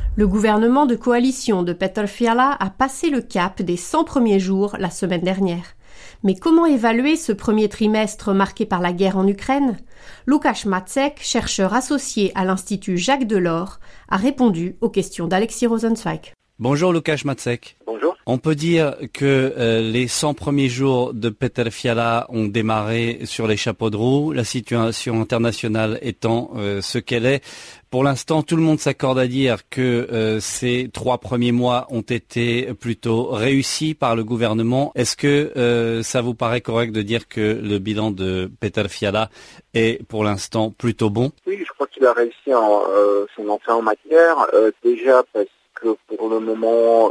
Le gouvernement de coalition de Petr Fiala a passé le cap des 100 premiers jours la semaine dernière. Mais comment évaluer ce premier trimestre marqué par la guerre en Ukraine ? Łukasz Macek, chercheur associé à l'Institut Jacques Delors, a répondu aux questions d'Alexis Rosenzweig. Bonjour Łukasz Macek. Bonjour. On peut dire que les 100 premiers jours de Petr Fiala ont démarré sur les chapeaux de roue, la situation internationale étant ce qu'elle est. Pour l'instant, tout le monde s'accorde à dire que ces 3 premiers mois ont été plutôt réussis par le gouvernement. Est-ce que ça vous paraît correct de dire que le bilan de Petr Fiala est pour l'instant plutôt bon ? Oui, je crois qu'il a réussi son entrée en matière. Déjà parce que pour le moment,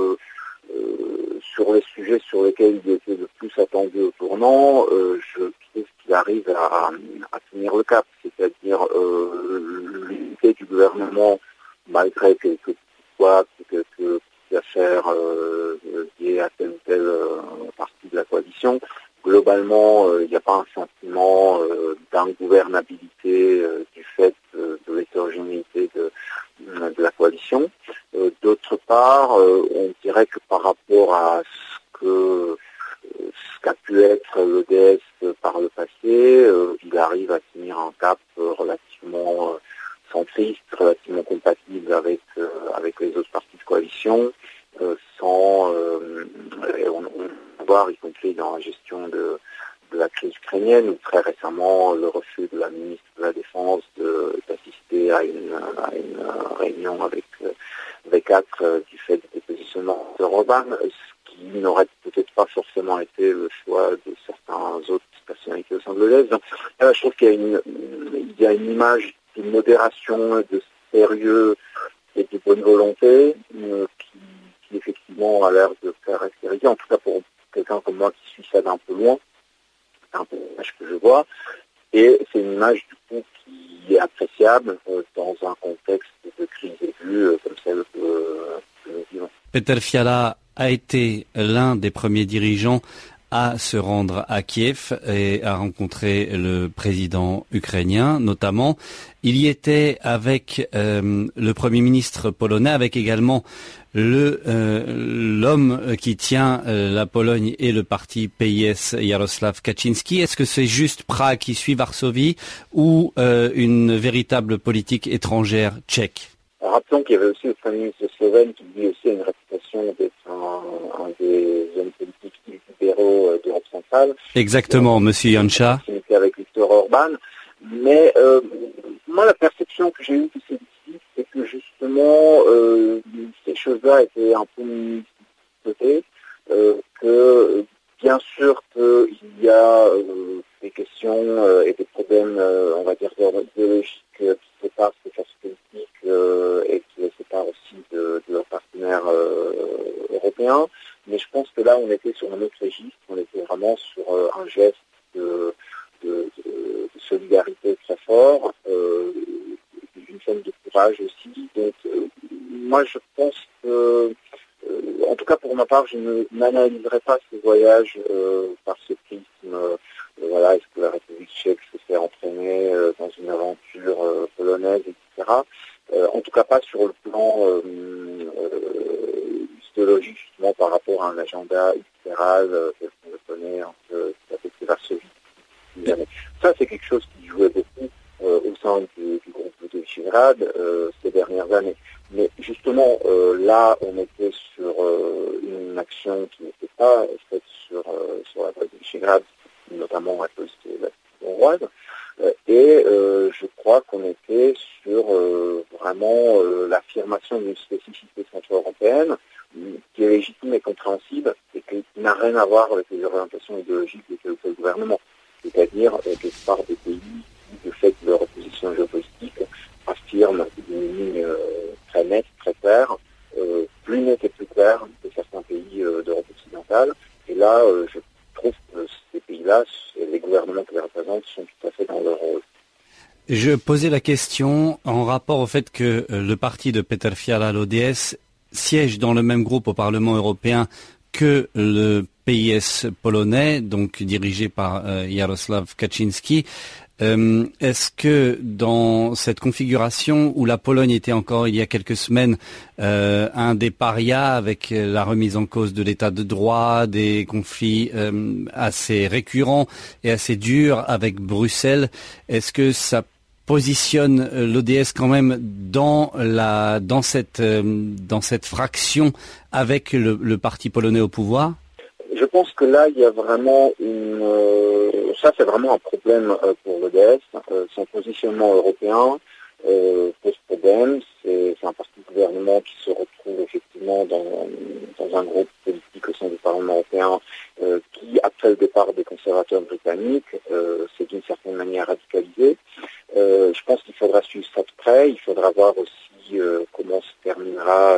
sur les sujets sur lesquels il était le plus attendu au tournant, je trouve qu'il arrive à tenir le cap, c'est-à-dire l'unité du gouvernement, malgré quelques affaires liées à telle ou telle partie de la coalition. Globalement, il n'y a pas un sentiment d'ingouvernabilité du fait de l'hétérogénéité de la coalition. D'autre part, on dirait que par rapport à ce qu'a pu être l'EDS par le passé, il arrive à tenir un cap relativement centriste, relativement compatible avec les autres partis de coalition, sans on va voir, y compris dans la gestion de la crise ukrainienne, ou très récemment le refus de la ministre de la Défense d'assister à une réunion avec V4 du fait du dépositionnement de Orban, ce qui n'aurait peut-être pas forcément été le choix de certains autres personnalités au sein de l'EDS. Donc là, je trouve qu'il y a une image de modération, de sérieux et de bonne volonté qui effectivement a l'air de caractériser, en tout cas pour quelqu'un comme moi qui suit ça d'un peu loin, c'est un peu l'image que je vois, et c'est une image du coup qui est appréciable dans un contexte de crise aiguë comme celle que nous vivons. Petr Fiala a été l'un des premiers dirigeants à se rendre à Kiev et à rencontrer le président ukrainien notamment. Il y était avec le Premier ministre polonais, avec également l'homme qui tient la Pologne et le parti PiS, Jarosław Kaczyński. Est-ce que c'est juste Prague qui suit Varsovie ou une véritable politique étrangère tchèque ? Rappelons qu'il y avait aussi le Premier ministre slovène qui lui aussi a une réputation d'être un des hommes politiques libéraux d'Europe centrale. Exactement, Monsieur Janša. Avec Viktor Orban. Mais moi, la perception que j'ai eue de ces visites, c'est que justement, ces choses-là étaient un peu mises de côté, que bien sûr qu'il y a des questions et des problèmes, on va dire, idéologiques qui séparent ces forces politiques et qui les séparent aussi de leurs partenaires européens. Mais je pense que là, on était sur un autre registre, on était vraiment sur un geste de solidarité très fort, d'une forme de courage aussi. Donc, moi, je pense que, en tout cas pour ma part, je n'analyserai pas ce voyage par ce prisme. Voilà, est-ce que la République tchèque se fait entraîner dans une aventure polonaise, etc. En tout cas pas sur le plan idéologique, justement, par rapport à un agenda libéral tel qu'on le connaît avec Varsovie. Ça, c'est quelque chose qui jouait beaucoup au sein du groupe de Visegrad ces dernières années. Mais justement, là, on était sur une action qui n'était pas faite sur la base de Visegrad, notamment à cause de la hongroise. Et je crois qu'on était sur vraiment l'affirmation d'une spécificité centro-européenne qui est légitime et compréhensible et qui n'a rien à voir avec les orientations idéologiques de tel ou tel gouvernement. C'est-à-dire quelque part des pays qui, de fait de leur position géopolitique, affirment une ligne très nette, très claire, plus nette et plus claire que certains pays d'Europe occidentale. Et là, je trouve que ces pays-là, les gouvernements qui les représentent, sont tout à fait dans leur rôle. Je posais la question en rapport au fait que le parti de Petr Fiala, l'ODS, siège dans le même groupe au Parlement européen que le PiS polonais, donc dirigé par Jarosław Kaczyński. Est-ce que dans cette configuration où la Pologne était encore il y a quelques semaines un des parias avec la remise en cause de l'état de droit, des conflits assez récurrents et assez durs avec Bruxelles, est-ce que ça positionne l'ODS quand même dans cette fraction avec le parti polonais au pouvoir? Je pense que là, il y a vraiment ça c'est vraiment un problème pour l'ODS. Son positionnement européen pose problème. C'est un parti de gouvernement qui se retrouve effectivement dans un groupe politique au sein du Parlement européen qui, après le départ des conservateurs britanniques, s'est d'une certaine manière radicalisé. Je pense qu'il faudra suivre ça de près. Il faudra voir aussi comment se terminera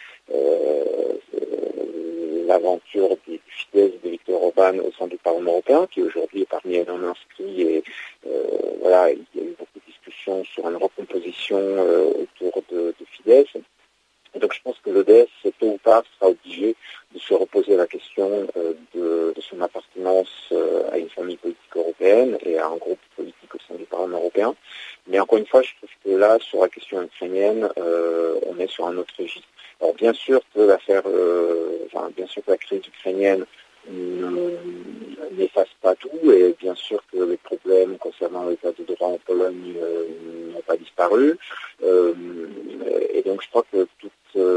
l'aventure du Fidesz de Viktor Orban au sein du Parlement européen, qui aujourd'hui est parmi les non-inscrits. Et voilà, il y a eu beaucoup de discussions sur une recomposition autour de Fidesz. Et donc je pense que l'ODS, tôt ou tard, sera obligé de se reposer la question de son appartenance à une famille politique européenne et à un groupe politique au sein du Parlement européen. Mais encore une fois, je trouve que là, sur la question ukrainienne, on est sur un autre registre. Alors bien sûr que la crise ukrainienne n'efface pas tout, et bien sûr que les problèmes concernant l'état de droit en Pologne n'ont pas disparu. Et donc je crois que tout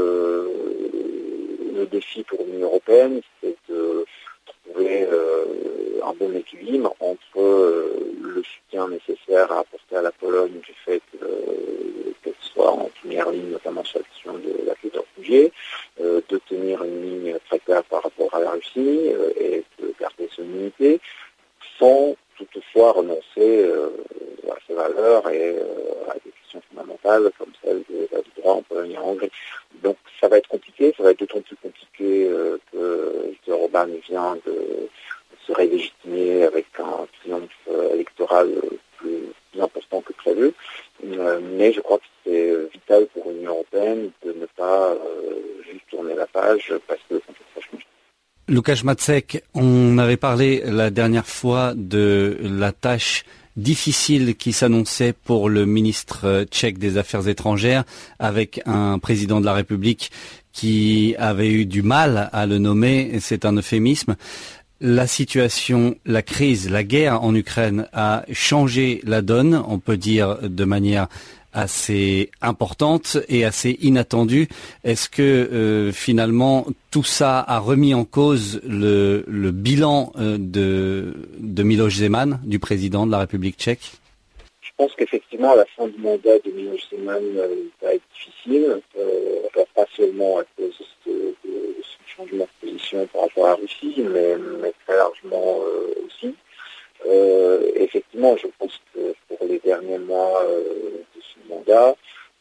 le défi pour l'Union européenne, c'est de trouver un bon équilibre entre le soutien nécessaire à apporter à la Pologne du fait qu'elle soit en première ligne, notamment sur la question de la crise des réfugiés, de tenir une ligne très claire par rapport à la Russie et de garder son unité, sans toutefois renoncer à ses valeurs et à des questions fondamentales comme celle de l'état de droit en Pologne et en Hongrie. Donc ça va être compliqué, ça va être d'autant plus compliqué que Viktor Orban vient de se relégitimer avec un triomphe électoral plus important que prévu. Mais je crois que c'est vital pour l'Union européenne de ne pas juste tourner la page parce que le contexte a changé. Łukasz Macek, on avait parlé la dernière fois de la tâche difficile qui s'annonçait pour le ministre tchèque des Affaires étrangères, avec un président de la République qui avait eu du mal à le nommer, c'est un euphémisme. La situation, la crise, la guerre en Ukraine a changé la donne, on peut dire de manière assez importante et assez inattendue. Est-ce que finalement tout ça a remis en cause le bilan de Miloš Zeman, du président de la République tchèque? Je pense qu'effectivement la fin du mandat de Miloš Zeman va être difficile, pas seulement à cause de ce changement de position par rapport à la Russie, mais très largement aussi. Effectivement, je pense que pour les derniers mois de ce mandat,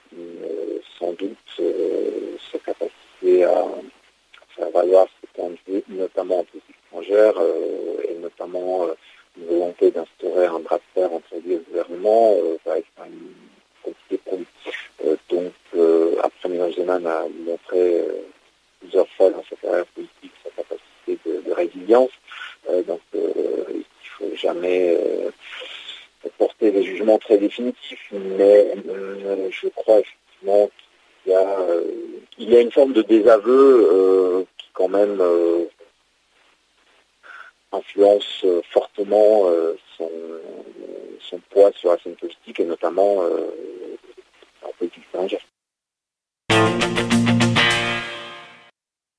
sans doute sa capacité à faire valoir ses points de vue, notamment en politique étrangère, et notamment une volonté d'instaurer un bras de fer entre lui et le gouvernement, va être quand même compliqué pour lui. Donc, après, Miloš Zeman a montré plusieurs fois dans sa carrière politique sa capacité de résilience. Donc, il ne faut jamais porter des jugements très définitifs, mais je crois effectivement qu'il y a une forme de désaveu qui quand même influence fortement son poids sur la scène politique et notamment en politique étrangère.